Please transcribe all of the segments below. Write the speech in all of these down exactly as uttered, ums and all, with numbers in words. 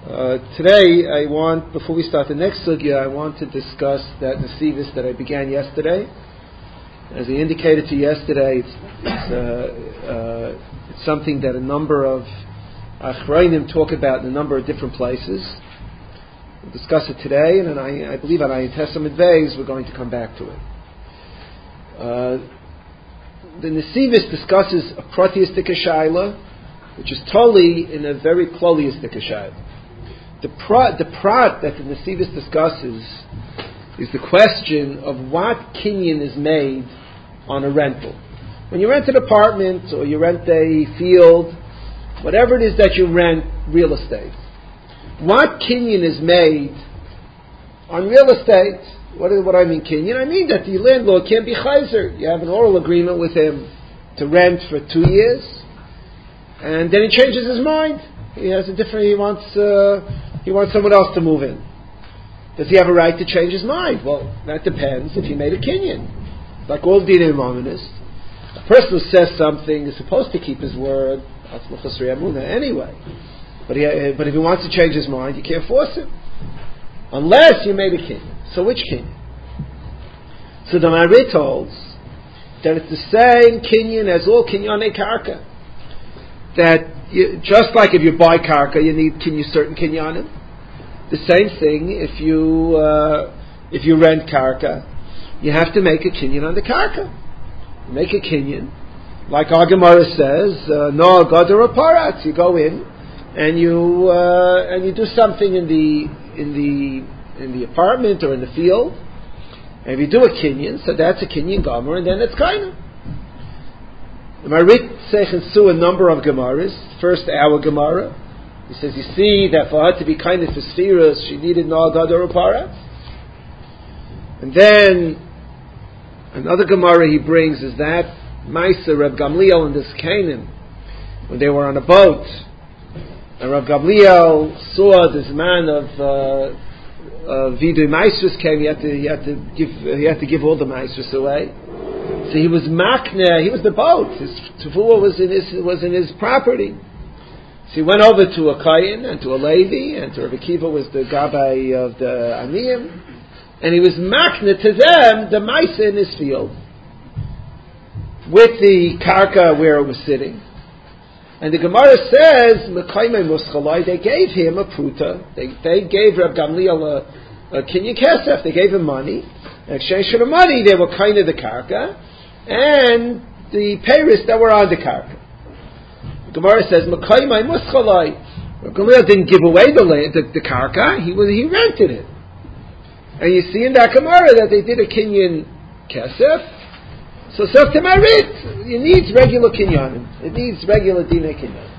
Uh, today, I want, before we start the next sugya, I want to discuss that Nesivis that I began yesterday. As I indicated to you yesterday, it's, it's, uh, uh, it's something that a number of Achrayim talk about in a number of different places. We'll discuss it today, and then I, I believe on Ayin Testament Vays we're going to come back to it. Uh, the Nesivis discusses a Proteistic Shaila, which is totally in a very Klolistic Shaila. The prat, the prat that the Nesivis discusses is the question of what kinyan is made on a rental. When you rent an apartment or you rent a field, whatever it is that you rent, real estate, what kinyan is made on real estate? What do what I mean kinyan? I mean that the landlord can't be chayzer. You have an oral agreement with him to rent for two years, and then he changes his mind. He has a different. He wants. Uh, He wants someone else to move in. Does he have a right to change his mind? Well, that depends if he made a kinyan. Like all dinei mamonos, a person who says something is supposed to keep his word. Anyway, but he, but if he wants to change his mind, you can't force him unless you made a kinyan. So which kinyan? So the Marit holds that it's the same kinyan as all kinyanei karka. That you, just like if you buy karka, you need kinyan, certain kinyanim. The same thing if you uh, if you rent karka, you have to make a kinyan on the karka. You make a kinyan, like our Gemara says, no gadol paratz. You go in and you uh, and you do something in the in the in the apartment or in the field, and if you do a kinyan, so that's a kinyan gomer, and then it's kaina. The Marit says a number of Gemaras. First, our Gemara. He says, you see that for her to be kind of Sfiras, she needed no gadol paratz. And then another Gemara he brings is that Maisa Reb Gamliel and this Canaan, when they were on a boat, and Reb Gamliel saw this man of uh, Vidui Maisrus came. He had to he had to give he had to give all the Maisrus away. So he was makne, he was the boat. His tefillah was in his was in his property. So he went over to a Kayin and to a Levi, and to Rabbi Kiva was the Gabbai of the Aniyim, and he was makne to them the Maisa in his field with the karka where it was sitting. And the Gemara says, Mekaimei Muschalai, they gave him a pruta. They they gave Reb Gamliel a, a kinyan kesef. They gave him money. In exchange for the money, they were kind of the karka and the peiros that were on the karka. The Gemara says, Mekaimai Muschalai. Reb Gamliel didn't give away the land, the, the karka. He was he rented it. And you see in that Gemara that they did a kinyan kesef. So says to Marit, it needs regular kinyanim. It needs regular dinei kinyan.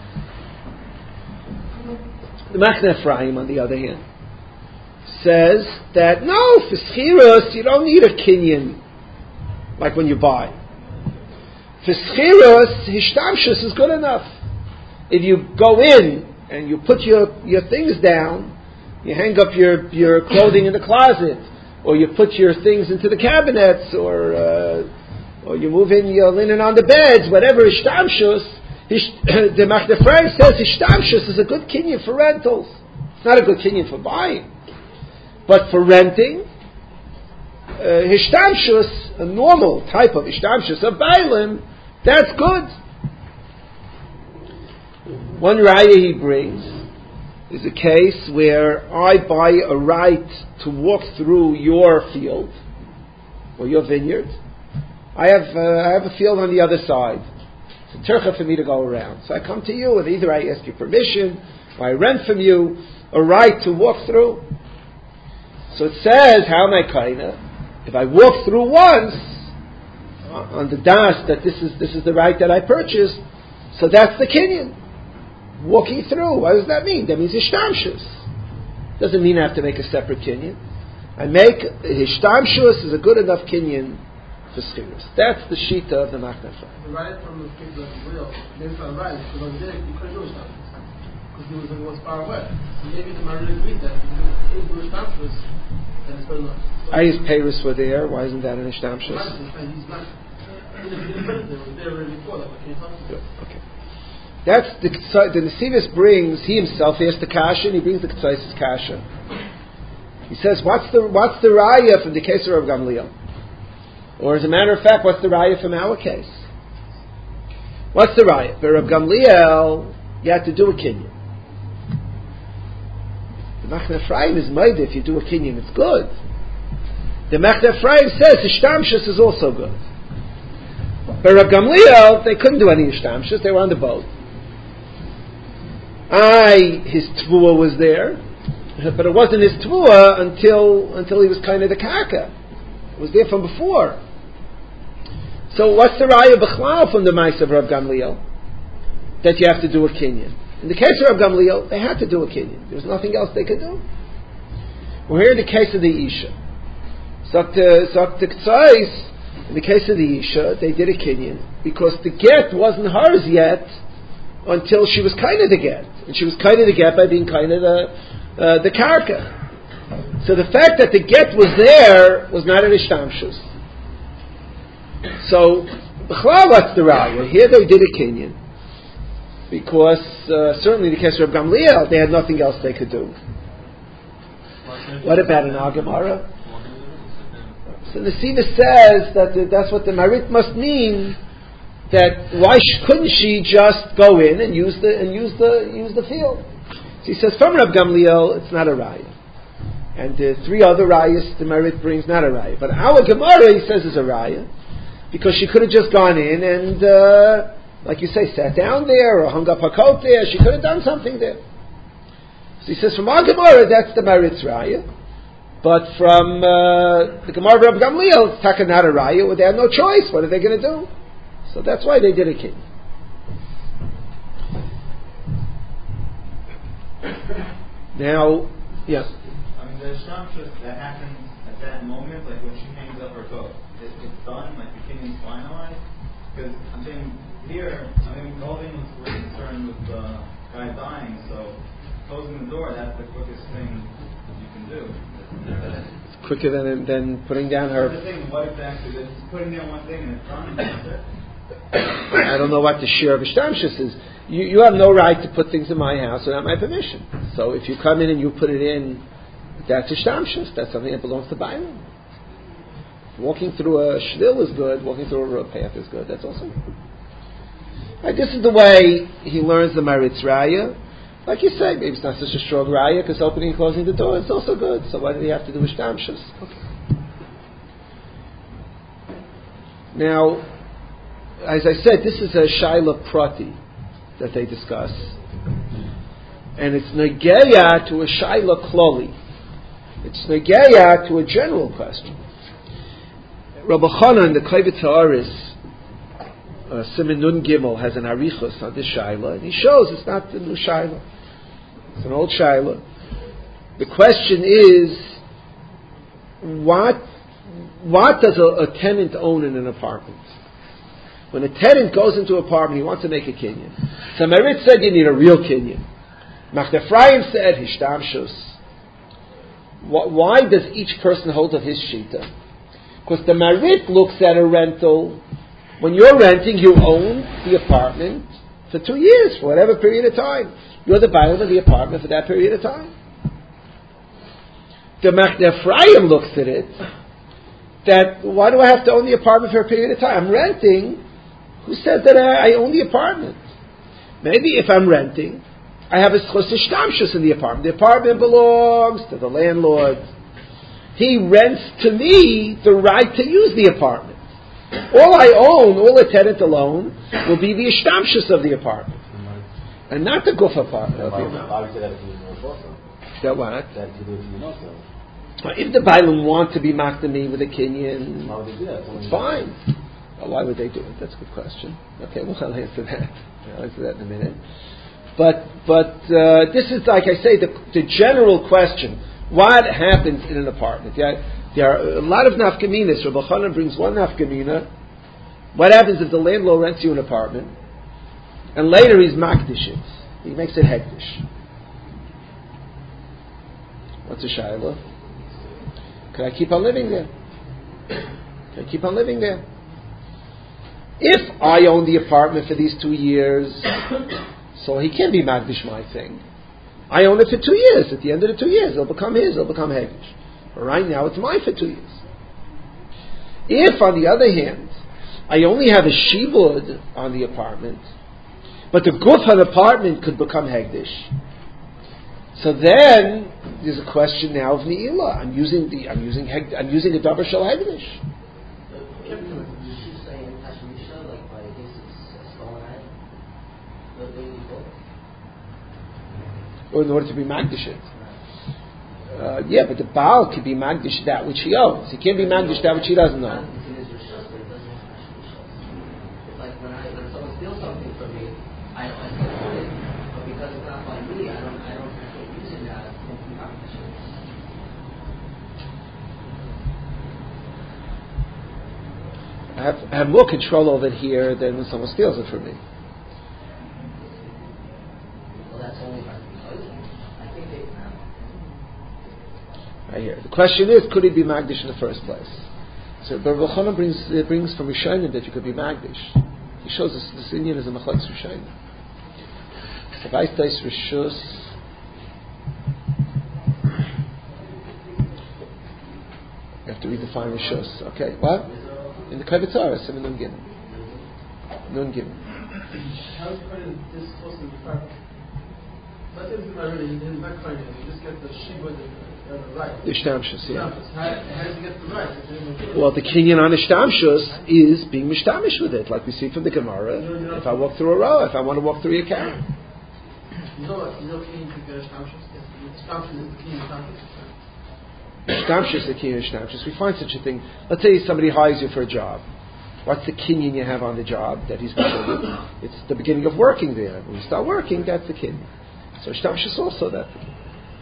The Machne Ephraim, on the other hand, says that no, for schiros you don't need a kinyan like when you buy. For schiros, hishtamshus is good enough. If you go in and you put your, your things down, you hang up your, your clothing in the closet, or you put your things into the cabinets, or uh, or you move in your linen on the beds, whatever, hishtamshus, hish, the Machne Ephraim says hishtamshus is a good kinyan for rentals. It's not a good kinyan for buying. But for renting, uh, hishtamshus, a normal type of hishtamshus, a bailim, that's good. One raya he brings is a case where I buy a right to walk through your field, or your vineyard. I have uh, I have a field on the other side. It's a tercha for me to go around. So I come to you, and either I ask you permission, or I rent from you a right to walk through. So it says, how am I kaina? If I walk through once uh, on the das that this is this is the right that I purchased, so that's the kinyan. Walking through. What does that mean? That means hishtamshus. Doesn't mean I have to make a separate kinyan. I make hishtamshus is a good enough kinyan for schiros. That's the shita of the Machne Ephraim. The right from the people of the real, maybe for a right, because on there you couldn't do hishtamshus because he was, he was far away. So maybe the Marit agreed that if you do hishtamshus, then it's good enough. So I his peiros were there. Why isn't that an hishtamshus? He's not. He was there before that. Okay. That's the the Nesivos brings. He himself he has the kasha, and he brings the Ketzaisis kasha. He says, "What's the what's the raya from the case of Rav Gamliel?" Or, as a matter of fact, what's the raya from our case? What's the raya? For Rav Gamliel, you had to do a kinyan. The Machne Ephraim is made if you do a kinyan, it's good. The Machne Ephraim says Ishtamshus is also good. But Rav Gamliel, they couldn't do any Ishtamshus, they were on the boat. I, his tvua was there, but it wasn't his tvua until until he was kind of the karka. It was there from before. So what's the raya b'chlal from the Ma'aseh of Rav Gamliel? That you have to do a kinyan. In the case of Rav Gamliel, they had to do a kinyan. There was nothing else they could do. Well, here in the case of the Isha, Zakta K'tzais, in the case of the Isha, they did a kinyan because the get wasn't hers yet until she was kind of the get. And she was kind of the get by being kind of the, uh, the karka. So the fact that the get was there was not an ishtamshus. So, b'chlal, what's the raya? Here they did a kinyan. Because, uh, certainly in the case of Rav Gamliel, they had nothing else they could do. What about an Agamara? So the Siva says that the, that's what the Marit must mean, that why sh- couldn't she just go in and use the and use the use the field? So he says from Rav Gamliel it's not a raya, and the three other rayas the Marit brings not a raya, but our Gemara he says is a raya because she could have just gone in and uh, like you say sat down there or hung up her coat there. She could have done something there. So he says from our Gemara that's the Marit's raya, but from uh, the Gemara of Rav Gamliel it's taka not a raya. Well, they had no choice. What are they going to do? So that's why they did a kinyan. Now, yes. I mean, the shtamshus that happens at that moment, like when she hangs up her coat, it, it's done, like the kinyan's finalized. Because I'm saying here, I mean, the whole thing was we're concerned with the guy dying, so closing the door, that's the quickest thing you can do. It's quicker than than putting down her. The thing, what exactly? It's putting down one thing and it's done. And that's it. I don't know what the share of ishtamshus is. You, you have no right to put things in my house without my permission. So if you come in and you put it in, that's ishtamshus. That's something that belongs to Bailam. Walking through a shvil is good. Walking through a road path is good. That's also good. Right, this is the way he learns the Maritz Raya. Like you say, maybe it's not such a strong Raya because opening and closing the door is also good. So why do you have to do ishtamshus? Okay. Now, as I said, this is a Shaila Prati that they discuss. And it's Negeya to a Shaila Kloli. It's Negeya to a general question. Rabbi Chanan, the Kovetz Haaretz, uh, Siman Nun Gimel, has an Arichos on this Shaila, and he shows it's not the new Shaila. It's an old Shaila. The question is, what, what does a, a tenant own in an apartment? When a tenant goes into an apartment, he wants to make a kinyan. So Merit said you need a real kinyan. Machne Ephraim said hishtamshus. Why does each person hold of his shita? Because the Merit looks at a rental. When you're renting, you own the apartment for two years, for whatever period of time. You're the buyer of the apartment for that period of time. The Machne Ephraim looks at it that why do I have to own the apartment for a period of time? I'm renting. Who said that I, I own the apartment? Maybe if I'm renting, I have a schos ishtamshus in the apartment. The apartment belongs to the landlord. He rents to me the right to use the apartment. All I own, all the tenant alone, will be the ishtamshus of the apartment, and not the guf apartment. That what? If the Bailam want to be makdami with a kinyan, it's fine. Well, why would they do it? That's a good question. Okay, well, I'll answer that. I'll answer that in a minute. But but uh, this is, like I say, the, the general question. What happens in an apartment? Yeah, there are a lot of nafkaminas. Rabbi Chanan brings one nafkamina. What happens if the landlord rents you an apartment and later he's makdish it? He makes it hektish. What's a shayla? Can I keep on living there? Can I keep on living there? If I own the apartment for these two years, so he can't be Magdish my thing. I own it for two years. At the end of the two years, it'll become his, it'll become Hegdish. But right now, it's mine for two years. If, on the other hand, I only have a shibud on the apartment, but the guf of the apartment could become Hegdish, so then there's a question now of Ne'ilah. I'm using the I'm using heg, I'm using a davar shel Hegdish. Or in order to be Magdish it. Uh, yeah, but the Baal could be Magdish that which he owns. He can't be Magdish that which he doesn't own. I have, I have more control over it here than when someone steals it from me. Well, that's only by I think they Right here. The question is, could he be Magdish in the first place? So, but Rav Elchanan brings it brings from Rishonim that you could be Magdish. He shows us this Indian is a Machlokes Rishonim. Savais Tais Rishus. You have to redefine Rishus. Okay, what? In the Kavitz Aras, in the Nun Gimel. Nun Gimel. How is this supposed to be part? Let's say this is not really in my claim. You just get the shibud the right. The Ishtamshus, yeah. How, how does he get the right? Well, the kinyan on Ishtamshus is being mishtamish with it, like we see from the Gemara. No, no. If I walk through a row, if I want to walk through a carrot. You know what? You know kinyan to get Ishtamshus? Ishtamshus is the kinyan Ishtamshus. Ishtamshus, the kinyan Ishtamshus. We find such a thing. Let's say somebody hires you for a job. What's the kinyan you have on the job that he's considered? It's the beginning of working there. When you start working, that's the kinyan. So Ishtamshus also that's the kinyan.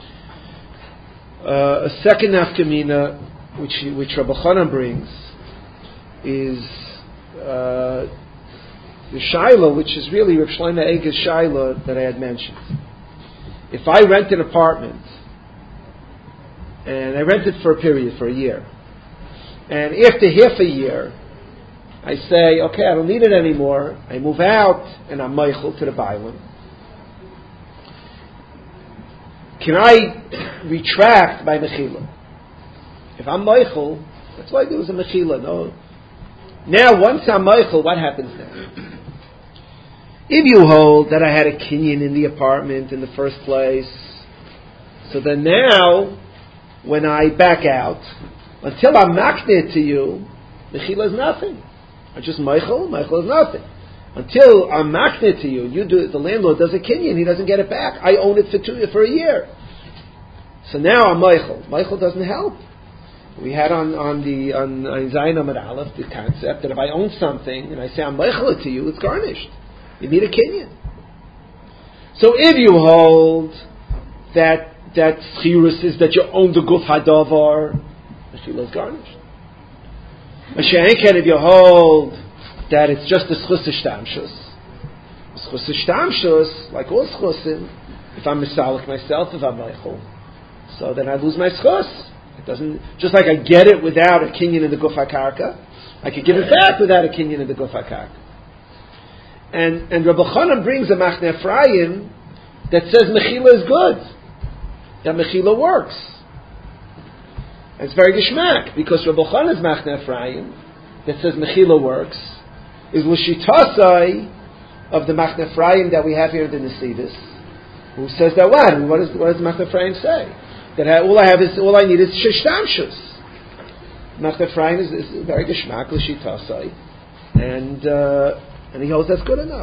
Uh, a second nafkamina, which which Rabbi Elchanan brings, is uh, the shaila, which is really Rav Shlomo Eiger's shaila that I had mentioned. If I rent an apartment, and I rent it for a period, for a year, and after half a year, I say, okay, I don't need it anymore, I move out, and I'm meichel to the bailim. Can I retract by mechila? If I'm meichel, that's why there was a mechila. No. Now, once I'm meichel, what happens now? If you hold that I had a kinyan in the apartment in the first place, so then now, when I back out, until I'm makneh to you, mechila is nothing. I just meichel, meichel is nothing. Until I'm makneh to you, you do, the landlord does a kinyan, he doesn't get it back. I own it for two, for a year. So now I'm meichel. Meichel doesn't help. We had on, on the on, on Zayin Amud Aleph the concept that if I own something and I say I'm meichel to you, it's garnished. You need a kinyan. So if you hold that that schirus is that you own the guf hadavar, the shila is garnished. Mashiach, if you hold that it's just a schus ishtamshus. Schus ishtamshus, like all schusim, if I'm misalik myself, if I'm meichel, so then I lose my schus. It doesn't, just like I get it without a kinyan in the guf hakarka, I could give it back without a kinyan in the guf hakarka. And and Rabbi Elchanan brings a Machne Ephraim that says mechila is good, that mechila works. And it's very geshmak because Rabbi Elchanan's Machne Ephraim that says mechila works is l'shitasai of the Machne Ephraim that we have here in the Nesivis, who says that what? And what, is, what does the Machne Ephraim say? That I, all I have is all I need is shishtamshus. Machne Ephraim is, is very geshmak l'shitasai, and uh, and he holds that's good enough.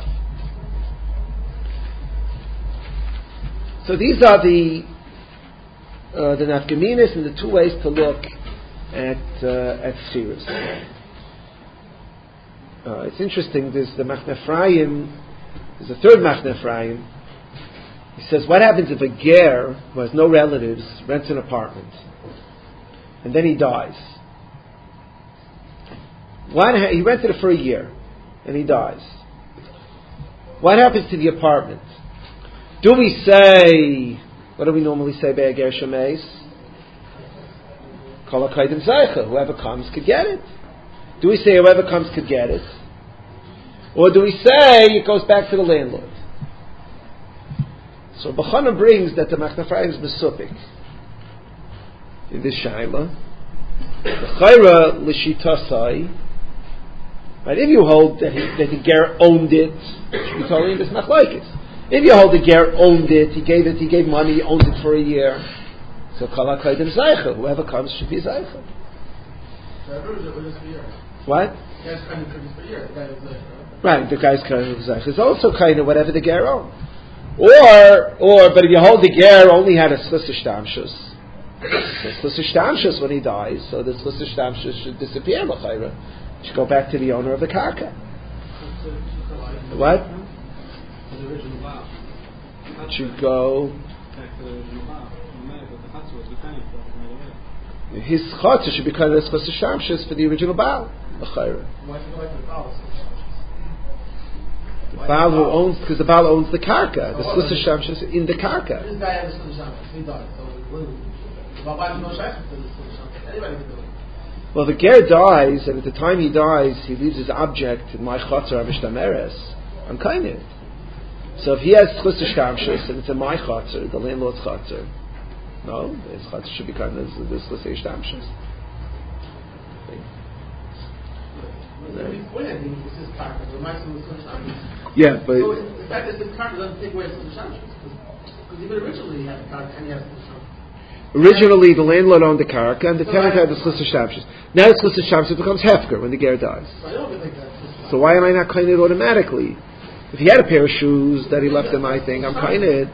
So these are the uh, the nafkaminas and the two ways to look at uh, at spheres. Uh, it's interesting. There's the Machne Ephraim. There's a third Machne Ephraim. He says, what happens if a ger who has no relatives rents an apartment and then he dies? What ha- he rented it for a year and he dies. What happens to the apartment? Do we say, what do we normally say by a ger shemeis? Kol hakaydim zaycha, whoever comes could get it. Do we say whoever comes could get it? Or do we say it goes back to the landlord? So Bechana brings that the Machne Ephraim is Mesupik in this Shaila. The Chayra L'Shitasai. Right, if you hold that, he, that the ger owned it, it should be totally in this machlokes. If you hold the ger owned it, he gave it, he gave money, he owned it for a year. So kol hakaydim zeicha. Whoever comes should be zeicha. What? Right, the guy's kind of zeicha. It's also kind of whatever the ger owned. Or, or, but if you hold the ger only had a schluss shtamshus, so schluss shtamshus when he dies, so the schluss shtamshus should disappear. L'chayra. Should go back to the owner of the karka. What? It should go. His chotzer should be kind of the shamshus for the original Baal. The Baal who owns, because the Baal owns the karka. The schluss shamshus in the karka. This guy has a schluss shamshus. He died. So, anybody can do it. Well, the ger dies, and at the time he dies, he leaves his object in my chotzer amishtameres. I'm kind of. So if he has schluss shtamshus and it's in my chotzer, the landlord's chotzer, no, his chotzer should be kind of the schluss shtamshus. Yeah, but so the fact that this karka doesn't take away schluss shtamshus, because even originally he had the karka and he has schluss shtamshus. Originally, the landlord owned the karka, and the tenant had the schluss shtamshus. Now the schluss shtamshus becomes hefker when the ger dies. So why am I not kind of automatically? If he had a pair of shoes that he left in my thing, I'm kind of.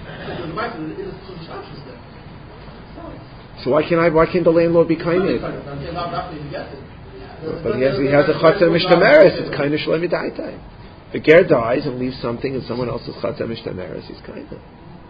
So why can't I? Why can't the landlord be kind of? But he has he has a chatzah mishtameres. It's kind of shlemi daitai. The ger dies and leaves something in someone else's chatzah mishtameres. He's kind of.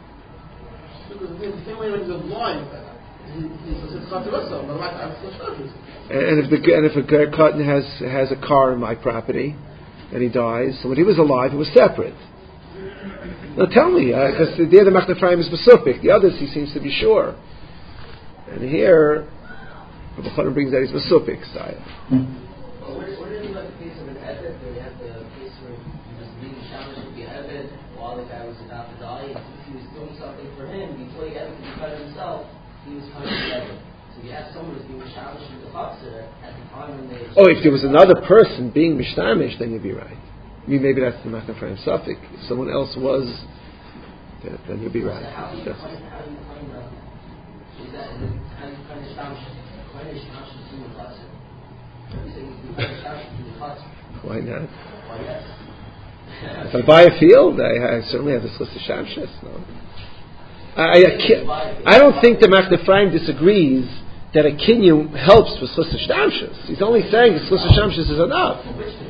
And if the and if a ger katan has has a car in my property, and he dies, so when he was alive, it was separate. Now tell me, because uh, there the Machne Ephraim is besupik, the others he seems to be sure, and here the Bechana brings that he's besupik style. Well, what, what is like the case of an Eved, where you have the case where he was being challenged to be Eved while the guy was about to die, and if he was doing something for him before he Eved could cut himself, he was kind of Eved. So you have someone who's being challenged to the Chatzah at the time when they... Oh, if there was another person being mishtamish, then you'd be right. I mean, maybe that's the Machne Ephraim suffix. If someone else was, then, then you'd be right. So how do you find, how do you find out? Is that, how do you find the shtamshus? Why is shtamshus in the Chatzah? You say you find the shtamshus in the Chatzah. Why not? Why yes? If I buy a field, I, I certainly have this list of shamshus. No, I, I, I don't think the Machne Ephraim disagrees that a kinyan helps with chluss shtamshus. He's only saying the chluss shtamshus is enough.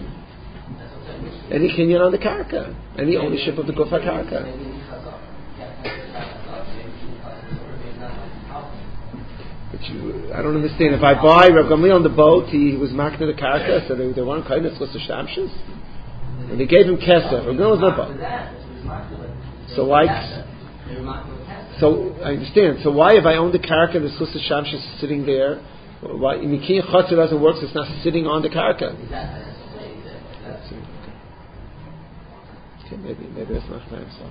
Any kinyan on the karka, any ownership of the gufa karka. But you, I don't understand. If I buy Rav Gamliel on the boat, he, he was makna the karka, so they, they weren't kind of chluss shtamshus. And they gave him kesef. Rav Gamliel was on the boat. So why? So I understand. So why, if I own the karka and the chluss shtamshus is sitting there, why in Mikiyin Chatzah doesn't work? So it's not sitting on the karka. Okay, maybe maybe that's not himself.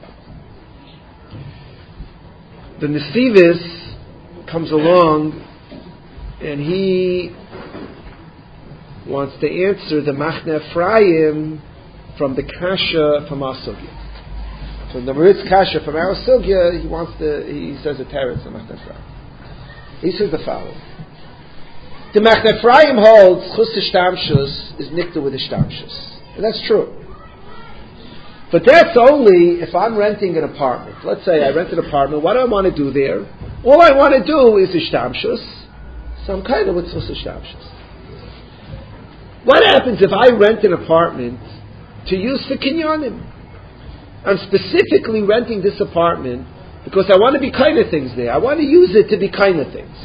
The Nesivis comes along, and he wants to answer the Machne Ephraim from the kasha from our sugya. So in the Maritz Kasha from our sugya, he wants to, he says a teretz on Machne Ephraim. He says the following: the Machne Ephraim holds chus shtamshus is nikta with the shtamshus, and that's true. But that's only if I'm renting an apartment. Let's say I rent an apartment. What do I want to do there? All I want to do is the shtamshus. So I'm kind of with chus shtamshus. What happens if I rent an apartment to use for kinyanim? I'm specifically renting this apartment because I want to be kind of things there. I want to use it to be kind of things.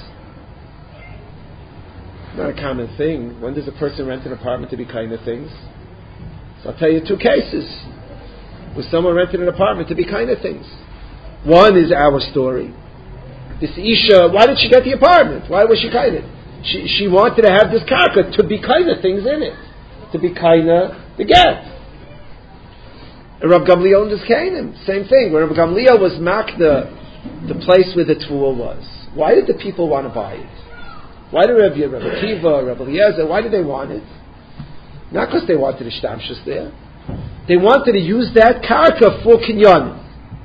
Not a common thing. When does a person rent an apartment to be kind of things? So I'll tell you two cases where someone rented an apartment to be kind of things. One is our story. This Isha, why did she get the apartment? Why was she kind of? She she wanted to have this karka to be kind of things in it. To be kind of the get. And Rav Gamliel and his Kainim, same thing. Where Rav Gamliel was makda, the place where the Tvua was. Why did the people want to buy it? Why did Rabbi, Rabbi Akiva, Rabbi Eliezer, why did they want it? Not because they wanted the shtamshus there. They wanted to use that karka for kinyan.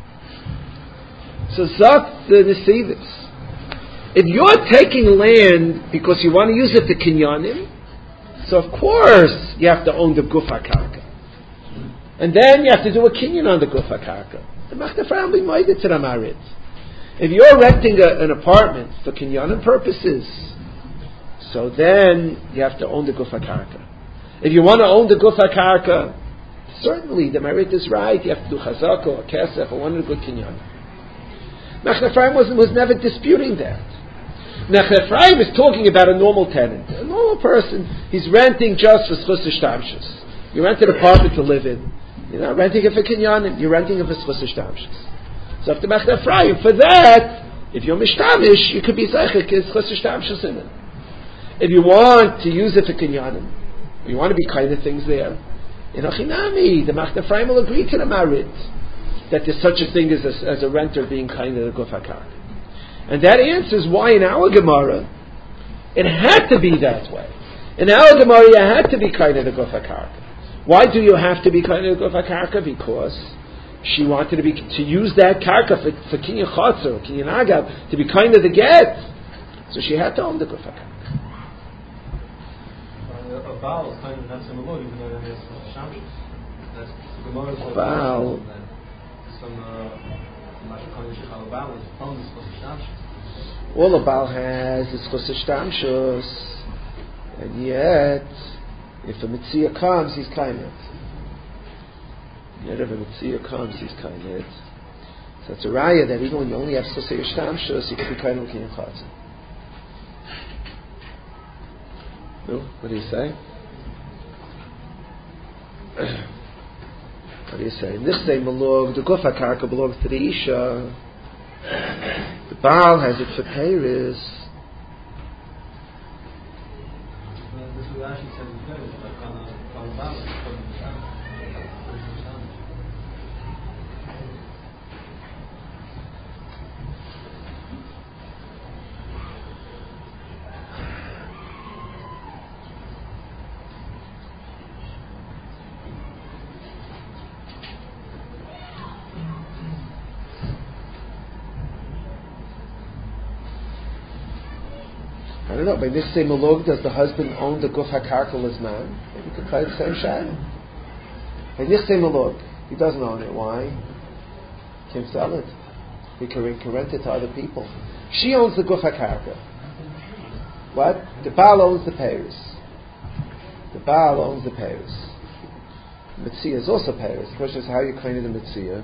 So zok the Nesivis. If you're taking land because you want to use it to kinyanim, so of course you have to own the gufa karka. And then you have to do a kinyan on the gufa karka. The Machna Ephraim will be moided to the marit. If you're renting a, an apartment for kinyanim purposes, so then you have to own the gufa karka. If you want to own the gufa karka, certainly the merit is right. You have to do chazaka or kesef or one of the good kinyan. Machna Ephraim was, was never disputing that. Machna Ephraim is talking about a normal tenant, a normal person. He's renting just for schus shtamshus. You rent an apartment to live in. You're not renting it for kinyan. You're renting it for schus shtamshus. So after Machna Ephraim, for that, if you're mishtamish, you could be zeichik is schus shtamshus in it. If you want to use it for kinyanim, you want to be kind of things there. In Achinami, the Machna Ephraim will agree to the marit that there's such a thing as a, as a renter being kind of the guf hakar. And that answers why in our Gemara it had to be that way. In our Gemara you had to be kind of the guf hakar. Why do you have to be kind of the guf hakar? Because she wanted to be to use that karka for, for kinyan chotzer, kinyan agav, to be kind of the get. So she had to own the guf hakar. A Baal is kind of not similar, even though it is Shamshus. That's the Gemara is Baal. Some Mashakon Shechal Baal is from the Schus Shamshus. All a Baal has is Schus Shamshus, and yet, if a Mitzvah comes, he's kind of. Yet if a Mitzvah comes, he's kind of. So it's a raya that even when you only have Schus Shamshus, you can be kind of looking at Chatzah. No? What do you say? What do you say? In this same malog, the gufa karka belongs to the Isha. The Baal has it for Paris. This is actually said in Paris, like on a Baal, it's called the Shamshus. I don't know, by this same malog, does the husband own the guf hakarka as man? Maybe you could try the same shayla. By this same malog, he doesn't own it. Why? He can't sell it. He can, he can rent it to other people. She owns the guf hakarka. What? The Baal owns the payers. The Baal owns the payers. Mitzvah is also payers. The question is how you claim the Mitzvah.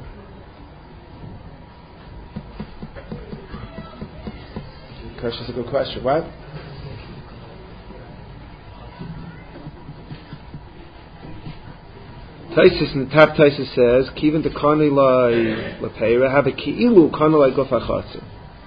The question is a good question. What? Taisus in the top Taisus says, "Kiven the kanilai lepeira have a ki'ilu kanilai guf hachatzer."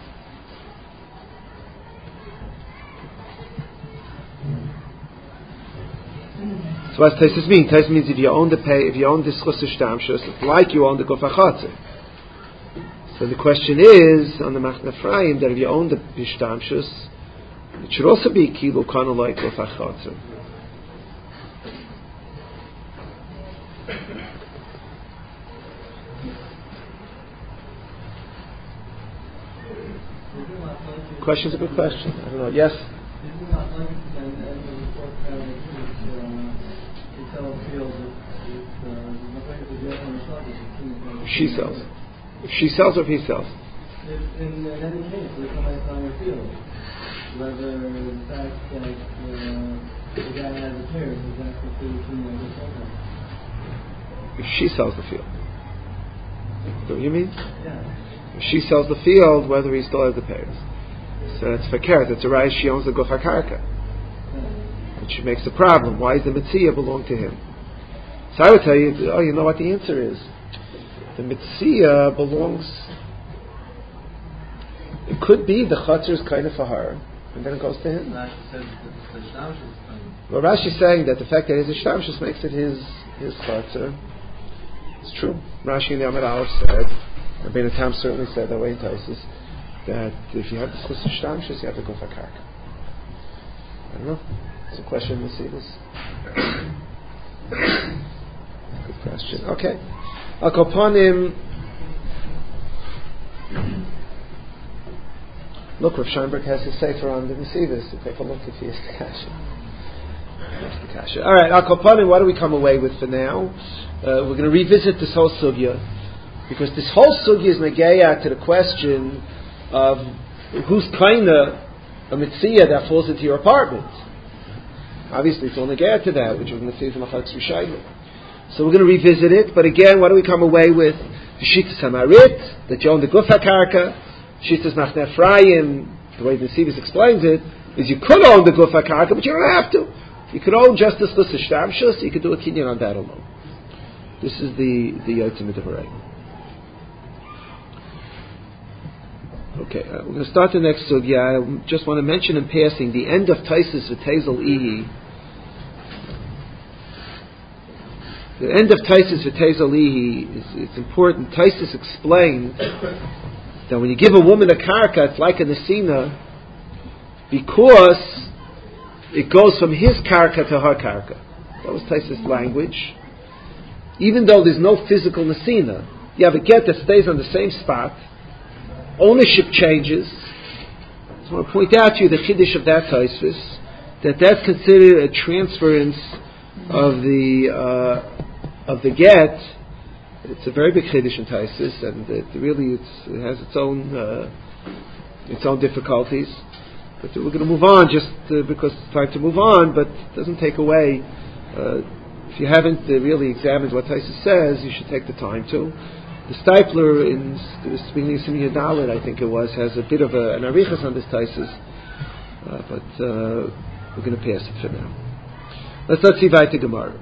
So what does Taisus mean? Taisus means if you own the pay, if you own the schus shtamshus, it's like you own the guf hachatzer. So the question is on the Machna Ephraim that if you own the shtamshus, it should also be ki'ilu kanilai guf hachatzer. Question's a good question. I don't know. Yes? If she sells. If she sells or if he sells. In any case, there's somebody selling a field. Whether the fact that uh, the guy has a pair, is that considered to be a good If she sells the field. Is that what you mean? Yeah. If she sells the field, whether he still has the payers. So that's fakir. That's a right. She owns the guf hakarka, which makes a problem. Why does the mitzvah belong to him? So I would tell you, oh, you know what the answer is. The mitzvah belongs. It could be the chatzar is kind of for her, and then it goes to him. Rashi says that the shtamshus is Well, Rashi is saying that the fact that it is a shtamshus makes it his his chatzar. It's true. Rashi and the Amud Aleph said, Rabbeinu Tam certainly said that way in Taisus, that if you have the schus shtamshus, you have to go for karka. I don't know. It's a question in the Sidus. Good question. Okay. Al Kopanim. Look, Rav Scheinberg has a sefer on the Nesivos. So take a look if he has the kasha. That's the kasha. All right, Al Kopanim. What do we come away with for now? Uh, we're going to revisit this whole sugya, because this whole sugya is negeya to the question of who's kinda a mitzvah that falls into your apartment. Obviously, it's all negeya to that, which we're going to see from Achaz Rishayim. So we're going to revisit it. But again, what do we come away with? The Shitas Hamarit, that you own the Gufa Karka. Shitas Machne Ephraim, the way the Nesivos explains it, is you could own the Gufa Karka, but you don't have to. You could own just the Schus Shtamshus, you could do a kinyan on that alone. This is the the ultimate of right. Okay, uh, we're going to start the next sugya. I just want to mention in passing the end of Taisus V'Tezel Ihi. The end of Taisus V'Tezel Ihi is it's important. Taisus explained that when you give a woman a karka, it's like a nesina, because it goes from his karka to her karka. That was Taisus' language. Even though there's no physical nesina, you have a get that stays on the same spot. Ownership changes. I want to point out to you the chiddush of that Taisus, that that's considered a transference of the uh, of the get. It's a very big chiddush in Taisus, and it really it's, it has its own uh, its own difficulties. But we're going to move on just uh, because it's time to move on, but it doesn't take away. Uh, if you haven't uh, really examined what Taisus says, you should take the time to. The Stipler in Speaking Simya Dalit, I think it was, has a bit of a, an arichas on this Taisus, uh, but uh, we're going to pass it for now. Let's let's see Vaita Gemara.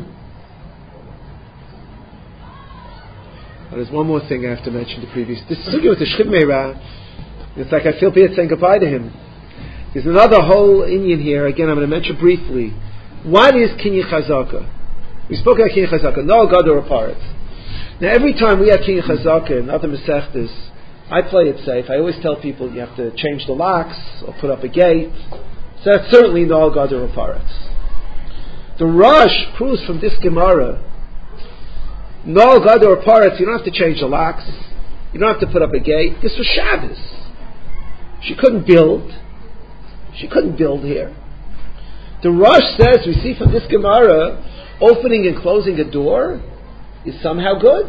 There's one more thing I have to mention. The previous this sugya with the Shchiv Meira. It's like I feel bad saying goodbye to him. There's another whole Indian here. Again, I'm going to mention briefly. What is Kinyan Chazaka? We spoke about Kinyan Chazaka. No God or a parrot. Now, every time we have Kinyan Chazaka and other Masechtas, I play it safe. I always tell people you have to change the locks or put up a gate. So that's certainly no God or a parrot. The Rosh proves from this Gemara. No God or a parrot. You don't have to change the locks. You don't have to put up a gate. This was Shabbos. She couldn't build. She couldn't build here. The Rosh says, we see from this Gemara, opening and closing a door is somehow good.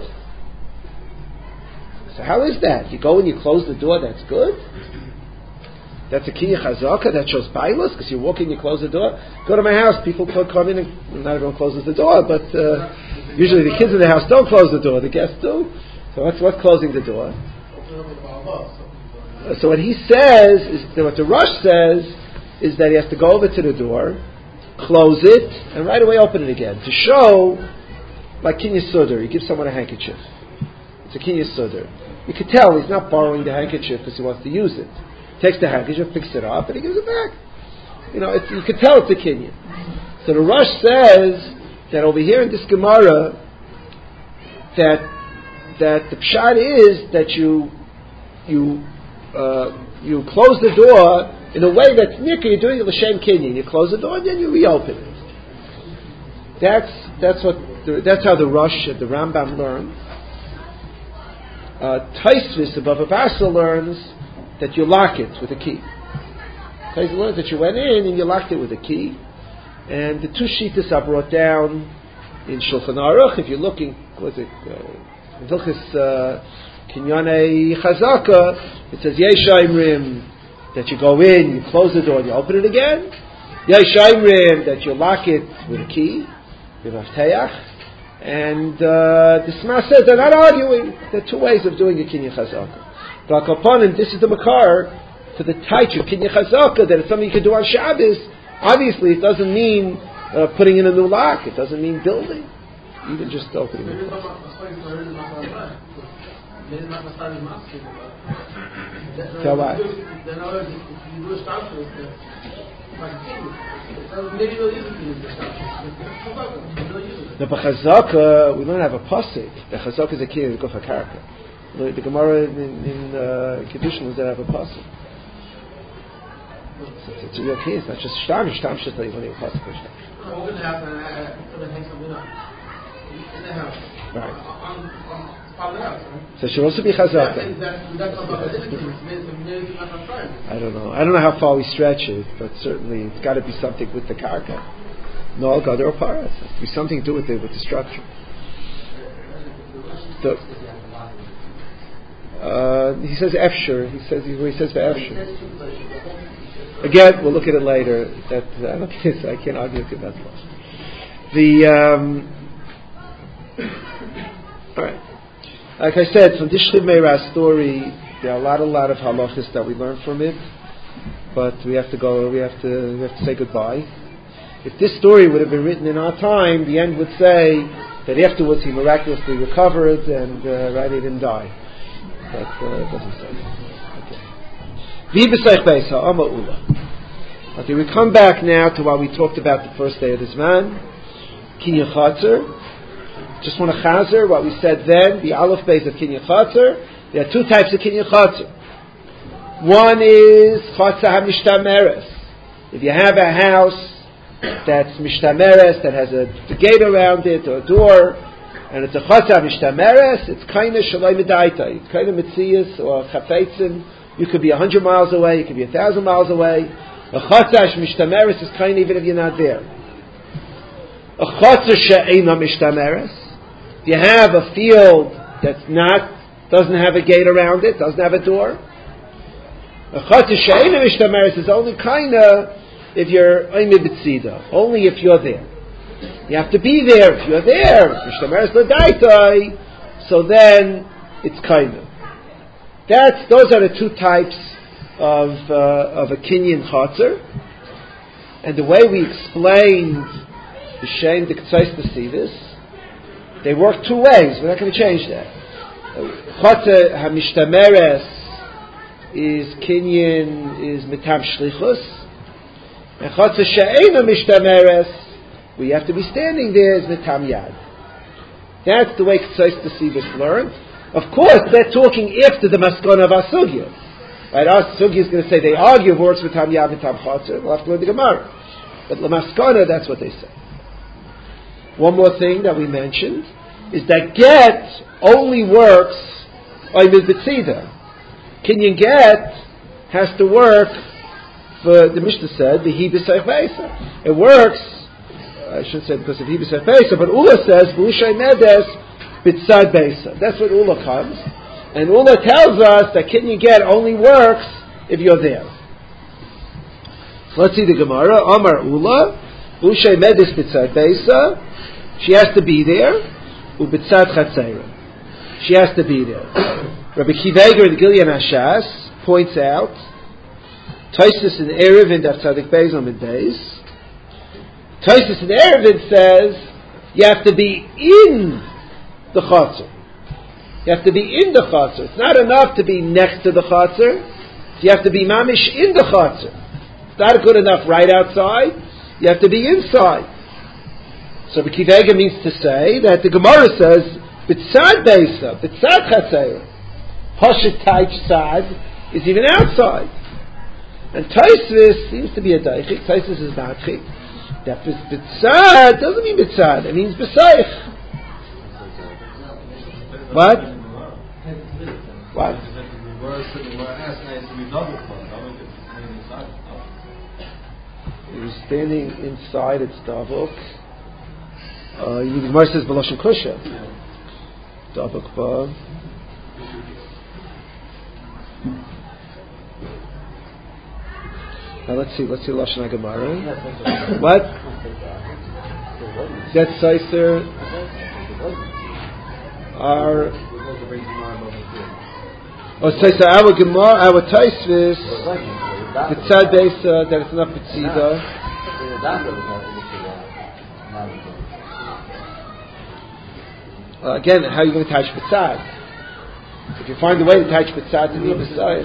So how is that? You go and you close the door, that's good? That's a Kinyan Chazaka, that shows pilus, because you walk in, you close the door. Go to my house, people come in, and not everyone closes the door, but uh, usually the kids in the house don't close the door, the guests do. So what's what's closing the door? So what he says is that what the Rosh says is that he has to go over to the door, close it, and right away open it again to show, like Kinyan Sudar, you give someone a handkerchief. It's a Kinyan Sudar. You can tell he's not borrowing the handkerchief because he wants to use it. He takes the handkerchief, picks it up, and he gives it back. You know, it's, you can tell it's a Kinyan. So the Rosh says that over here in this Gemara, that that the pshat is that you you uh, you close the door in a way that's nikah. You're doing it l'shem kinyan. You close the door and then you reopen it. That's that's what the, that's how the Rosh and the Rambam learn. Uh, Taisvis above Abasa learns that you lock it with a key. Taisvis learns that you went in and you locked it with a key. And the two shittas are brought down in Shulchan Aruch. If you're looking, what's it? Uh, Hilchis Kinyanei Chazaka. It says Yeshaimrim that you go in, you close the door, and you open it again. Yeshaimrim that you lock it with a key, with Avteach. And uh, the Sma says they're not arguing. There are two ways of doing a Kinyan Chazaka. But Kalponim, this is the Makar for the Taichu Kinyan Chazaka, that it's something you can do on Shabbos. Obviously, it doesn't mean uh, putting in a new lock. It doesn't mean building. Even just opening it. maybe not necessarily masculine, but So what? then other if you do a structure, maybe you'll use it to use the structure. No, but chazaka, we don't have a pasuk. The chazaka is a key of the Guf HaKarka. The Gemara in, in uh, Kedushin doesn't have a pasuk. So it's, it's a real key. It's not just shtam. Shtam just not even a pasuk. We're going to have to hang something up in the house. Right. On, on part of the house, right? So it should also be chazaka. That's, that's, that's about the maybe not on fire. I don't know. I don't know how far we stretch it, but certainly it's got to be something with the karka. No, God, there are paras. It has to be something to do with the with the structure. The, uh, he says Efsher. He says he, he says for Efsher. Again, we'll look at it later. That I don't think I can't argue with that much. The um, all right. Like I said, from Dishliv Meirah's story, there are a lot, a lot of halachas that we learn from it. But we have to go. We have to. We have to say goodbye. If this story would have been written in our time, the end would say that afterwards he miraculously recovered and uh, right, he didn't die. But uh, it doesn't say that. Okay. Okay, we come back now to what we talked about the first day of this man, Kinyan Chatzar. Just want to chazer what we said then, the Aleph base of Kinyan Chatzar. There are two types of Kinyan Chatzar. One is Chatzar HaMishtameres. If you have a house that's Mishtameres, that has a, a gate around it or a door, and it's a Chatzar Mishtameres, it's kind of Shalai Medaita. It's kind of Metzias or Chafetzin. You could be a hundred miles away, you could be a thousand miles away. A Chatzar Mishtameres is kind of even if you're not there. A Chatzar She'eina Mishtameres, if you have a field that's not, doesn't have a gate around it, doesn't have a door. A Chatzar She'eina Mishtameres is only kind of if you're Oimid B'tzida, only if you're there. You have to be there. If you're there, Mishtameres L'daitai, so then it's kind of. That's, those are the two types of uh, of a Kinyan Chatzar. And the way we explained the Shem, the K'tzais Nesivis, they work two ways. We're not going to change that. Chatzar HaMishtameres is Kinyan, is Mitam Shlichus. And Chatzar She'eina Mishtameres, we have to be standing there, is Mitam Yad. That's the way K'tzais Nesivis learned. Of course, they're talking after the Maskana of Asugya. Right? Our Sugya is going to say they argue of works with Tam Yad and Tam Chatzar. We'll have to learn the Gemara. But La Maskana, that's what they say. One more thing that we mentioned is that get only works Oimid B'tzida. Kinyan get has to work for, the Mishnah said, the Hi B'Seich Beisa. It works, I shouldn't say because of Hi B'Seich Beisa, but Ula says, V'Ushay Medes, B'tzad Beisa. That's what Ula comes. And Ula tells us that Kinyan get only works if you're there. So let's see the Gemara. Amar Ula, Ushay Medis B'tzad Beisa. She has to be there. U'B'tzad Chatzera. She has to be there. Rabbi Kiveger in Gilyan Hashas points out, Taisus in Erevin Daf Tzadik Beis on Midbeis. Taisus in Erevin says you have to be in the Chatzar. You have to be in the Chatzar. It's not enough to be next to the Chatzar. You have to be mamish in the Chatzar. It's not good enough right outside. You have to be inside. So B'kivega means to say that the Gemara says B'tzad Beisa, B'tzad Chatzera. Hoshet Taich Tzad is even outside. And Taisvis seems to be a Daichik. Taisvis is Matchik. That B'tzad doesn't mean B'tzad. It means B'saich. What? What? He was standing inside its Davok. Uh, the Gemara says B'loshen Kusha. Davok Ba. Now let's see. Let's see Lashon HaGemara. What? That Seiser. Our oh, so so our Gemara, our Taisvis, the Tzad Beisa, that it's not B'tzida. Uh, again, how are you going to touch B'tzad? If you find a way to attach B'tzad to the B'tzad,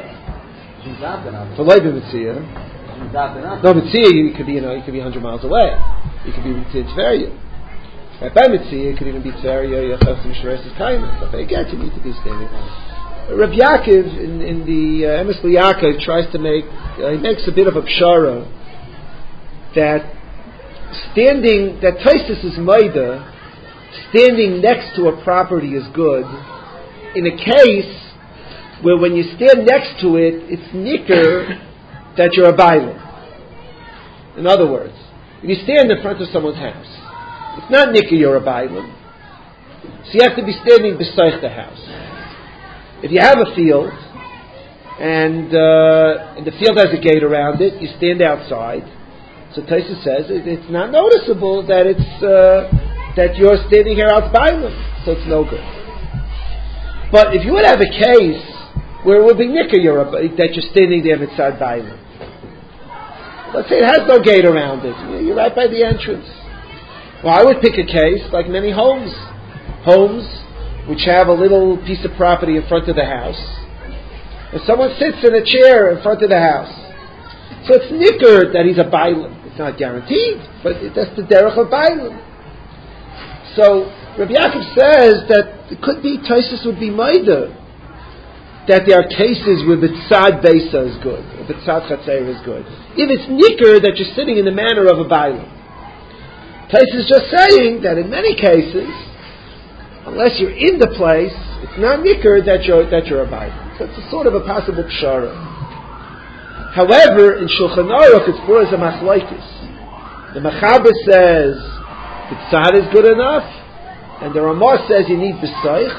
for Leiba Mitzia, no Mitzia, you could be, you know, you could be one hundred miles away. You could be Mitzia Tveria. Right by Mitzia, it could even be Tveria, Yachas Mishreres Kaiman. But again, you need to be standing. Rabbi Yaakov in, in the uh, Emes L'Yaakov tries to make, uh, he makes a bit of a pshara that standing, that Taisus is Maida, standing next to a property is good, in a case where when you stand next to it, it's nicker that you're a bailam. In other words, if you stand in front of someone's house, it's not nicker you're a bailam. So you have to be standing beside the house. If you have a field, and, uh, and the field has a gate around it, you stand outside. So Taisa says it, it's not noticeable that it's uh, that you're standing here out bailam, so it's no good. But if you would have a case where it would be nicker you're a, that you're standing there outside bailam, let's say it has no gate around it, you're right by the entrance. Well, I would pick a case like many homes, homes which have a little piece of property in front of the house, and someone sits in a chair in front of the house. So it's nicker that he's a bailam. It's not guaranteed, but it, that's the derech of bailam. So Rabbi Yaakov says that it could be Taisus would be maida, that there are cases where B'tzad Beisa is good, or B'tzad Chatzeir is good. If it's nicker that you're sitting in the manner of a bailam. Taisus is just saying that in many cases, unless you're in the place, it's not nicker that you're that you're a bailam. So it's a sort of a possible pshara. However, in Shulchan Aruch, it's more as a machlokes. The Mechaber says B'tzad is good enough, and the Ramah says you need B'saich.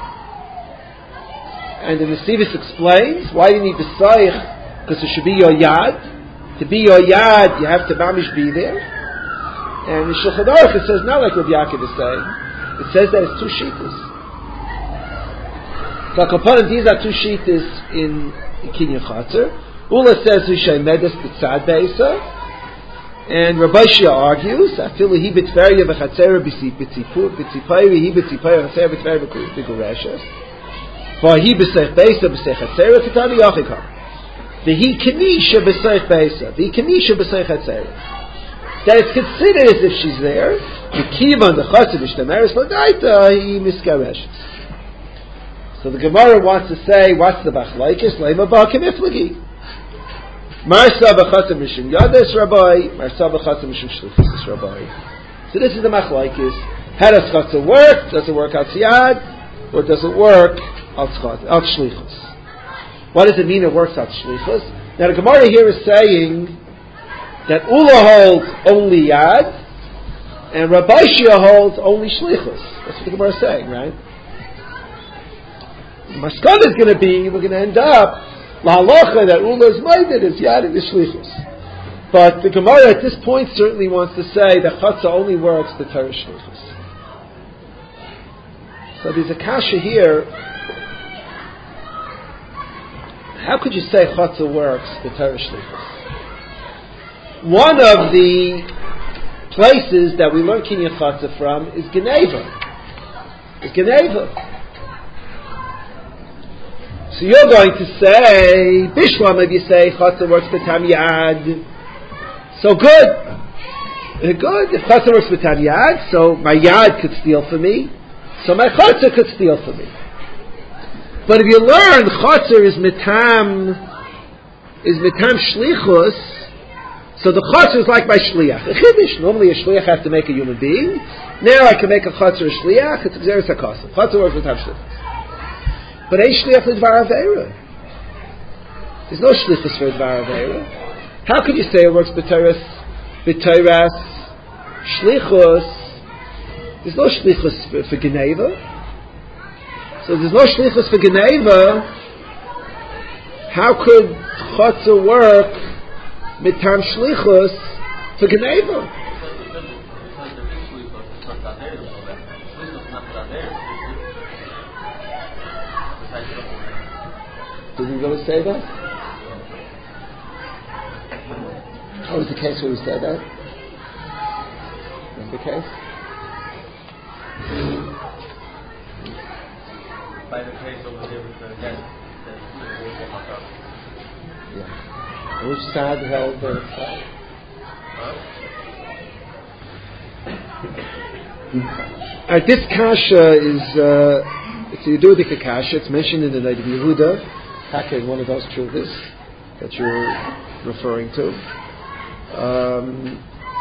And the Nesivis explains why you need B'saich, because it should be your yad. To be your yad, you have to mamish be there. And in Shulchan Aruch, it says not like Rabbi Yaakov is saying. It says that it's two shittas. So Kapanim, these are two shittas in Kinyan Chatzar. Ula says Rishay Medes B'tzad Beisa, and Rabbi Shia argues Afilu Hi B'Tveria V'Chatzera B'Tzipayri Hi B'Tzipayri Chatzera B'Tveria B'Gureshes V'Hi B'Seich Beisa B'Seich Chatzera K'tani Yachikam V'Hi Kenisha B'Seich Beisa V'Hi Kenisha B'Seich Chatzera, that it's considered as if she's there. V'Kivan the Chatzera B'Shtemeres L'Daita Hi Miskareshes. So the Gemara wants to say, what's the Bachlaikis? Leima Ba'Kim Iflagi. Marsa b'chatzim mishum yades rabbi, Marsa b'chatzim mishum shlichus rabbi. So this is the machlokes. How does chatzah work? Does it work al tziyad, or does it work al shlichus? What does it mean it works al shlichus? Now the Gemara here is saying that Ula holds only yad, and Rabbi Shia holds only shlichus. That's what the Gemara is saying, right? The maskana is going to be, we're going to end up La halacha that Ula is minded is yad and shlichus. But the Gemara at this point certainly wants to say that chatzah only works the Torah shlichus. So there's a kasha here. How could you say chatzah works the Torah shlichus? One of the places that we learn kinyan chatzah from is Geneva. Is Geneva. So you're going to say, Bishlam, if you say, Chatzah works b'tam yad. So good. Good. If Chatzah works b'tam yad, so my yad could steal for me, so my Chatzah could steal for me. But if you learn Chatzah is mitam, is mitam shlichus, so the Chatzah is like my shliach. A chiddush. Normally a shliach has to make a human being. Now I can make a Chatzah a shliach, it's Xeris HaKasav. Chatzah works mitam shlichus. But ain't shliach l'dvar aveira. There's no shlichus for l'dvar aveira. How could you say it works b'teiras, b'teiras, shlichus? There's no shlichus for, for Geneva. So there's no shlichus for Geneva. How could chatzah work mitam shlichus for Geneva? Did we really say that? What was the case where we said that? Remember the case? by the case over there with the guest that will fuck up. Yeah. Which side held the side? Uh, this kasha is uh, it's a Yehudic kasha. It's mentioned in the Noda B'Yehuda, Taka in one of those chuvas that you're referring to. Um,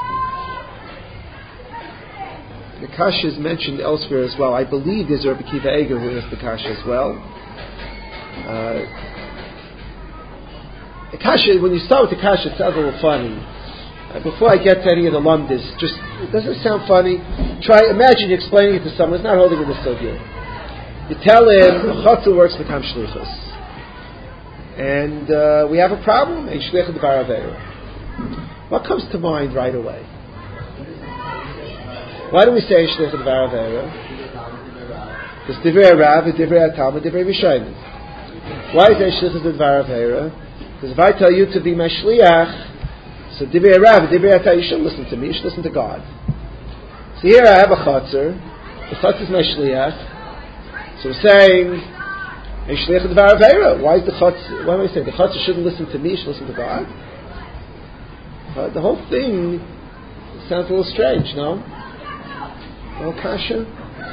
the kasha is mentioned elsewhere as well. I believe there's Rabbi Kiva Eger who has the kasha as well. Uh, the kasha, when you start with the kasha, it sounds a little funny. Uh, before I get to any of the lumdis, just does it sound funny? Try imagine you're explaining it to someone who's not holding it so good. You tell him Chotzer works with Tam Shlichus, and uh, we have a problem. Ein Shlichus Dvar Aveira. What comes to mind right away? Why do we say Ein Shlichus Dvar Aveira? Because Divrei Rav, Divrei Atam, Divrei Mishayim. Why is Ein Shlichus Dvar Aveira? Because if I tell you to be my shliach, so Divrei Rav, Divrei Atam, you shouldn't listen to me. You should listen to God. So here I have a Chotzer. The Chotzer is my shliach. So we're saying, Ein Shliach Dvar Aveira. Why is the Chotzer? Why am I saying the Chotzer shouldn't listen to me? He should listen to God. Uh, the whole thing sounds a little strange, no? No kasha.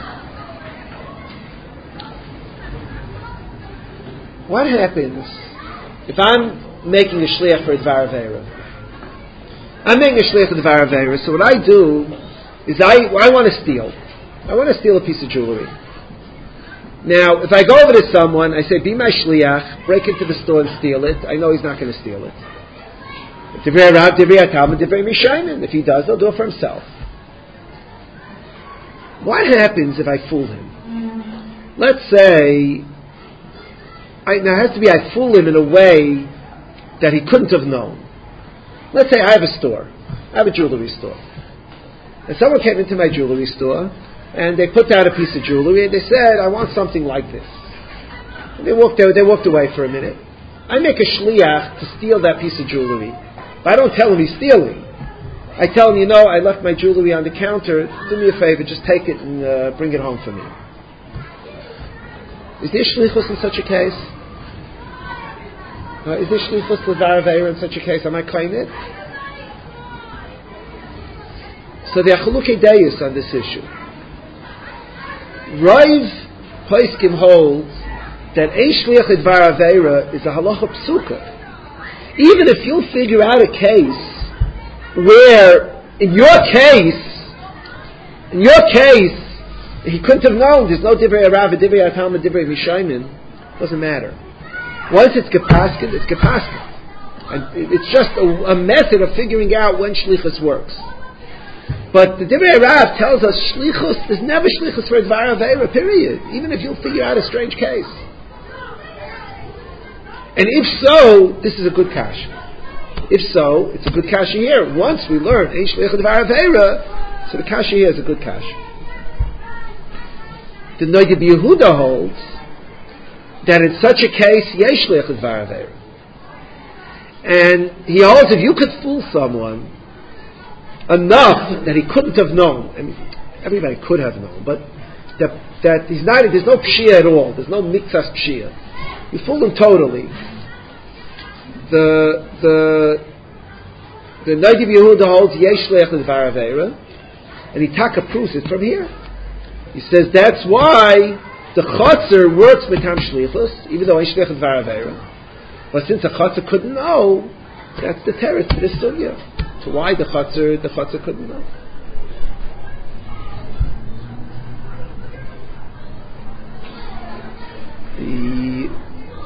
What happens if I'm making a shliach for a Dvar Aveira? I'm making a shliach for Dvar Aveira. So what I do is I I want to steal. I want to steal a piece of jewelry. Now, if I go over to someone, I say, be my shliach, break into the store and steal it. I know he's not going to steal it. Divrei Rav, Divrei Atam, Divrei Mishayim. If he does, he'll do it for himself. What happens if I fool him? Let's say, I, now it has to be I fool him in a way that he couldn't have known. Let's say I have a store. I have a jewelry store. And someone came into my jewelry store, and they put down a piece of jewelry, and they said, I want something like this. And they walked out, they walked away for a minute. I make a shliach to steal that piece of jewelry. But I don't tell him he's stealing. I tell him, you know, I left my jewelry on the counter. Do me a favor, just take it and uh, bring it home for me. Is there shlichus in such a case? Uh, is there shlichus l'Dvar Aveira in such a case? Am I claiming it? So there are chalukei deis on this issue. Rav Poskim holds that Ein Shliach Dvar Aveira is a halacha psuka. Even if you figure out a case where, in your case, in your case, he couldn't have known. There's no Divrei Rav, Divrei Atam, Divrei Mishayim. Doesn't matter. Once it's gepaskin, it's gepaskin, and it's just a, a method of figuring out when shlichus works. But the Divrei Rav tells us shlichus, there's never shlichus for a Dvar Aveira, period. Even if you'll figure out a strange case. And if so, this is a good kasha. If so, it's a good kasha here. Once we learn Ein Shliach Dvar Aveira, so the kasha here is a good kasha. The Noda B'Yehuda holds that in such a case, Yesh Shliach Dvar Aveira. And he holds if you could fool someone enough that he couldn't have known, I mean, everybody could have known, but that, that he's not, there's no pshia at all, there's no mitzvah pshia. You fool him totally. The the the Noda B'Yehuda holds Yesh Shliach Dvar Aveira, and he taka proves it from here. He says that's why the Chotzer works with Tam Shlichus, even though Ein Shliach Dvar Aveira. But since the Chotzer couldn't know, that's the teretz to this sugya. So why the Chotzer the Chotzer couldn't know? The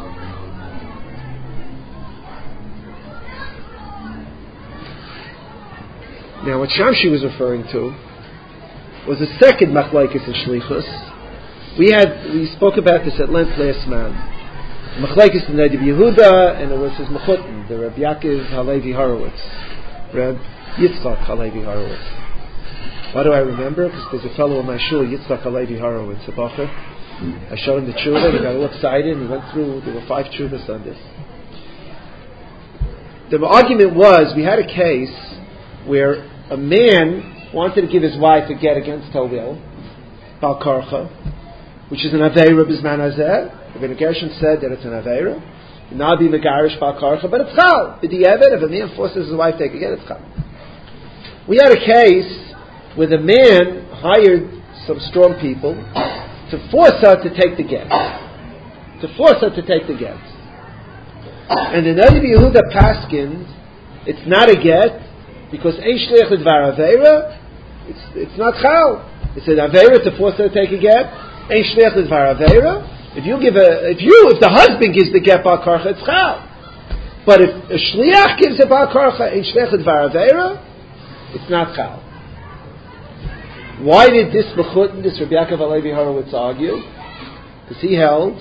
Now, what Shamshi was referring to was a second machlokes in shlichus. We had we spoke about this at length last month. Machlokes in Noda B'Yehuda, and it was his mechutin, the Reb Yaakov Halevi Horowitz, Reb Yitzchak Halevi Horowitz. Why do I remember? Because there's a fellow in my shul, Yitzchak Halevi Horowitz, a bacher. I showed him the tshuva, he got a little excited, and he went through. There were five tshuvas on this. The argument was we had a case where a man wanted to give his wife a get against her will, Bal Karcha, which is an Aveira Bizman Hazeh. Rabbeinu Gershon said that it's an Aveira. Nabi Megarish Bal Karcha, but it's Chal. B'di'evet, if a man forces his wife to take a get, it's Chal. We had a case where the man hired some strong people to force her to take the get. To force her to take the get. And the Nabi Yehuda paskined, it's not a get, because Ein Shliach L'Dvar Aveira, it's, it's not Chal. It's an Aveira to force her to take a get. Ein Shliach L'Dvar Aveira. If you give a, if you, if the husband gives the get Bal Karcha, it's Chal. But if a Shliach gives a Bal Karcha, Ein Shliach L'Dvar Aveira, it's not Chal. Why did this Mechutin, this Rabbi Yaakov Alevi Horowitz argue? Because he held,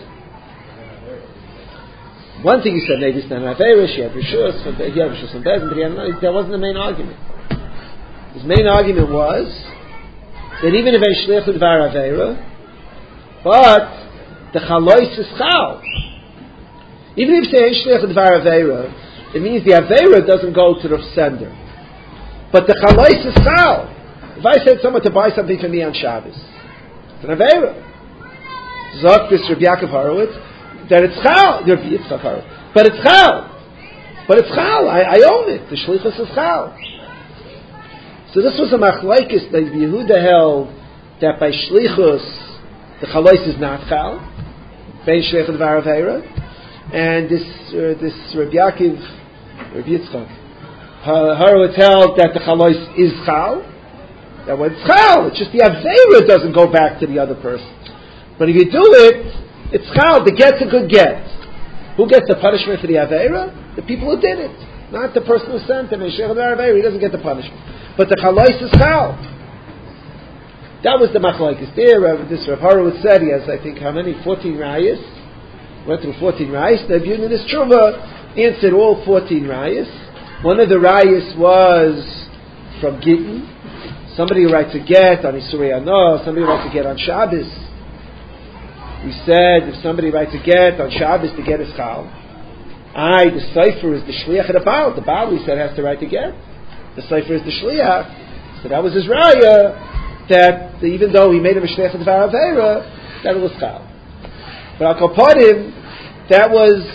one thing he said, maybe it's not an Aveira, she had Rishus, he had Rishus and Bezin, but he had, that wasn't the main argument. His main argument was that even if a Shliach L'Dvar Aveira, but the Chalois is Chal. Even if you say Shliach L'Dvar Aveira, it means the Aveira doesn't go to the sender. But the Chalois is Chal. If I said someone to buy something for me on Shabbos, it's an Aveira. Zok this Rabbi Yaakov Horowitz, that it's Chal. Rabbi Yitzchak Horowitz. But it's Chal. But it's Chal. I, I own it. The Shlichus is Chal. So this was a machlaikis that Yehuda held that by Shlichus the Chalois is not Chal. Bein Shliach L'Dvar Aveira. And this uh, this Rabbi Yaakov, Rabbi Yitzchak Horowitz held that the Chalois is Chal. That when it's Chal, it's just the Aveira doesn't go back to the other person. But if you do it, it's Chal. The get's a good get. Who gets the punishment for the Aveira? The people who did it. Not the person who sent him. He doesn't get the punishment. But the Chalois is Chal. That was the machlokes there. Uh, this Rav Horowitz said he has, I think, how many? fourteen rayas. Went through fourteen rayas. The Abiyun in his Tshuva answered all fourteen rayas. One of the rayas was from Gittin. Somebody who writes a get on Isurei Hana, somebody who writes a get on Shabbos. We said if somebody writes a get on Shabbos, the get is Chal. I, the Sefer is the Shliach of the Baal. The Baal, we said, has to write the get. The Sefer is the Shliach. So that was his raya, that even though he made him a Shliach L'Dvar Aveira, that it was Chal. But Al Kapodim, that was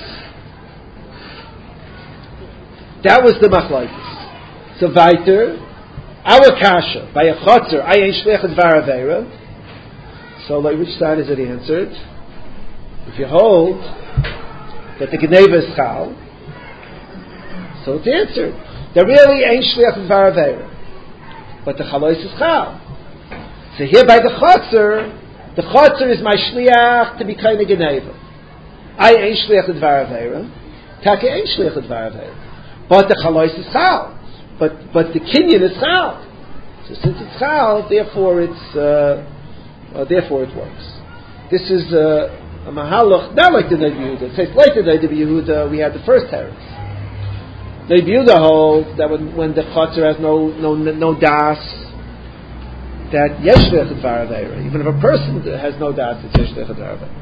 that was the machlokes. So weiter, our kasha by a chotzer, I ain't Shliach L'Dvar Aveira. So, like which side is it answered? If you hold that the Geneva is Chal, so it's answered. There really ain't Shliach L'Dvar Aveira, but the Chalois is Chal. So here by the Chotzer, the Chotzer is my Shliach to be kind of Geneva. I ain't Shliach L'Dvar Aveira, Taka ain't Shliach L'Dvar Aveira, but the Chalois is Chal. But but the Kinyan is Chal. So since it's Chal, therefore it's uh, uh, therefore it works. This is uh, a Mahalach, not like the Neiv Yehuda. It says like the Neiv Yehuda, we had the first teretz. Neiv Yehuda holds that when, when the Chotzer has no no no das, that yesh Shliach L'Dvar Aveira. Even if a person has no das, it's yesh Shliach L'Dvar Aveira.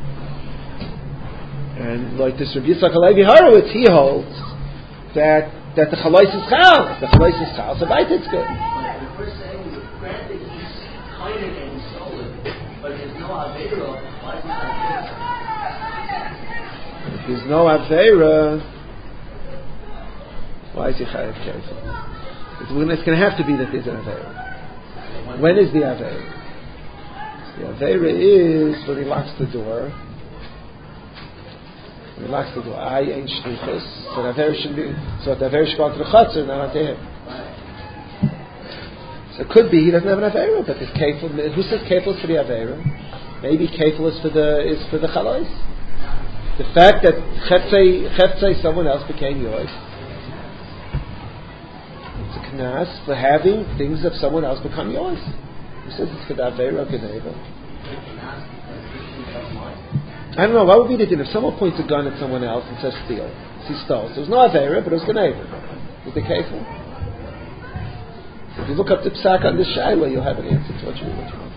And like this Rabbi Yitzchak Alevi Horowitz, he holds that that the Chalois is Chal. The Chalois is Chal, so right, it's good. But if we're saying, granted, he's kind of getting stolen, but there's no Aveira, why is he Chayav? If there's no Aveira, why is he Chayav Kefil? It's going to have to be that there's an Aveira. When is the Aveira? The Aveira is when he locks the door. When he locks the door, I ain't shlichus, so the Aveira should be, so the Aveira should go to the Chotzer, not onto him. So it could be he doesn't have an Aveira, but there's Kefil. Who says Kefil is for the Aveira? Maybe Kefil is for the is for the Chalois. The fact that Chetzei Chetzei someone else became yours. It's a knas for having things of someone else become yours. Who says it's for the Aveira or Geneva? I don't know, what would be the din if someone points a gun at someone else and says steal? He stole. So it was no Aveira, but it was Geneva. Is it Kefil? If you look up the psak on this Shaila, you'll have an answer to what you, what you want.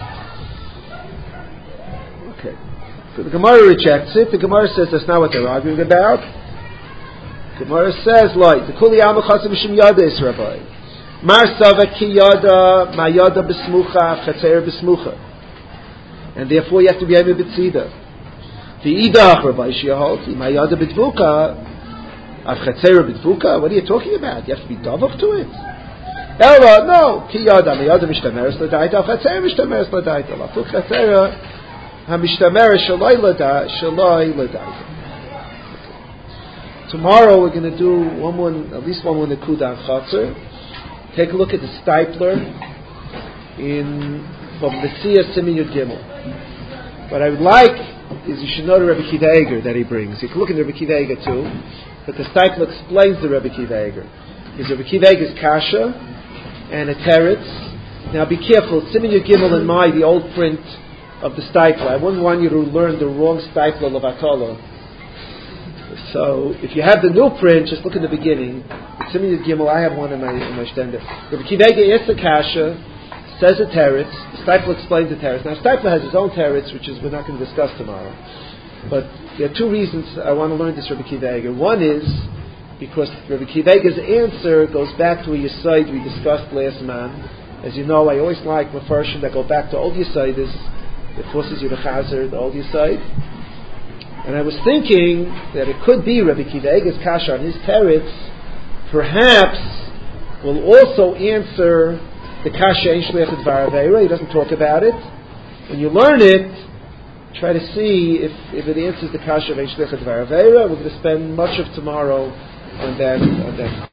Okay. So the Gemara rejects it. The Gemara says that's not what they're arguing about. The Gemara says, like, the Kuli Alma Chasa B'Shem Yada is Rabbi. Mar Sava Ki Yada, Ma Yada B'Smucha, Chatzer B'Smucha. and therefore you have to be able to b'tzida. The idach Rabbi Shia holds imayada b'dvuka, avchatzera b'dvuka. What are you talking about? You have to be davach to it. Ella, no. Ki yada miyada mishtameres l'daita, avchatzera mishtameres l'daita. Lafuk chatzera hamishtameres shaloi l'daita, shaloi l'daita. Tomorrow we're going to do one more, at least one more nekuda on Chatzar. Take a look at the stipler in from Messiah Simin Yud Gimel. What I would like is you should know the Rebbe Kiva Eger that he brings. You can look at the Rebbe Kiva Eger too, but the stipler explains the Rebbe Kiva Eger. Because Rebbe Kiva Eger's kasha and a teretz. Now be careful, Simin Yud Gimel in my the old print of the stipler. I wouldn't want you to learn the wrong stipler of Atala. So, if you have the new print, just look at the beginning. Simin Yud Gimel, I have one in my in my stender. Rabbi Kiva Eger asks the kasha, says a teretz. The stipler explains the teretz. Now, stipler has his own teretz, which is we're not going to discuss tomorrow. But there are two reasons I want to learn this Rabbi Kiva Eger. One is because Rabbi Kiva Eger's answer goes back to a yesod we discussed last month. As you know, I always like mafarshim that go back to old yesodis. It forces you to chazer the old yesod. And I was thinking that it could be Rabbi Kiva Eger's kasha on his teretz perhaps will also answer the kasha in Shliach Dvar Aveira. He doesn't talk about it. When you learn it, try to see if, if it answers the kasha of Shliach Dvar Aveira. We're going to spend much of tomorrow on that. On that.